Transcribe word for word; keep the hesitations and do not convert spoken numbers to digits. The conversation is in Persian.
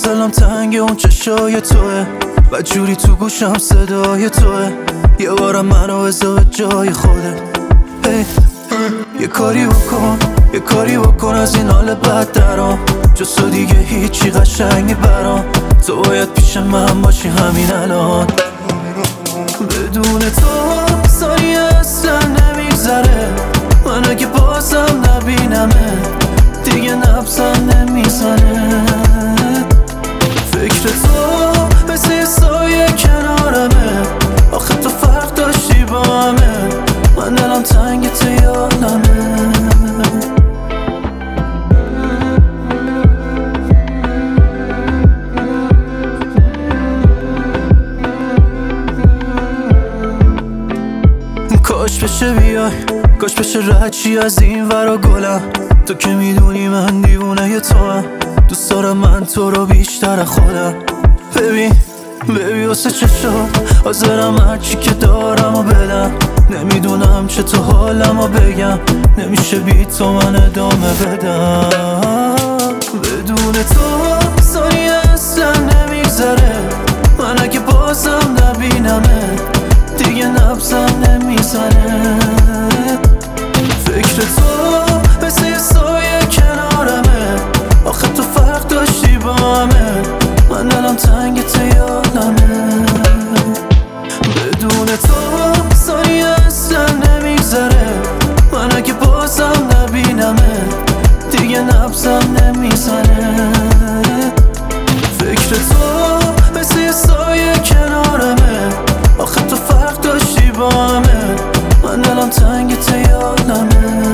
هنوز دلم تنگ اون چشای توه و جوری تو گوشم صدای توه. یه بارم منو بذار به جای خودت. hey. یه کاری بکن یه کاری بکن از این حال بد درام. جز تو دیگه هیچی قشنگی برام. تو باید پیش من باشی همین الان. بدون تو ثانیه اصلا نمیگذره. من اگه بازم نبینمه دیگه نبزم نمیزنه. فکر تو مثل یه سایه کنارمه. آخه تو فرق داشتی با همه. من دلم تنگ تو یادمه. کاش بشه بیای کاش بشه رچی از این ورا گلم. تو که میدونی من دیوونه ی تو هم. دوست دارم من تو رو بیشتر از خودم. ببین ببین واسه چشم حاضرم هرچی که دارم و بدم. نمیدونم چه تو حالم و بگم. نمیشه بی تو من ادامه بدم. بدون تو ثانیه اصلا نمیگذره. من اگه بازم نبینمه دیگه نبزم نمیزنه. فکر تو مثل یه سایه کنارمه. آخه تو فرق داشتی با همه. من دلم تنگ تو یادمه. بدون تو ثانیه اصلا نمیگذره. من اگه بازم نبینمه دیگه نبزم نمیزنه. فکر تو مثل یه سایه کنارمه. آخه تو فرق داشتی با همه. من دلم تنگ تو یادمه.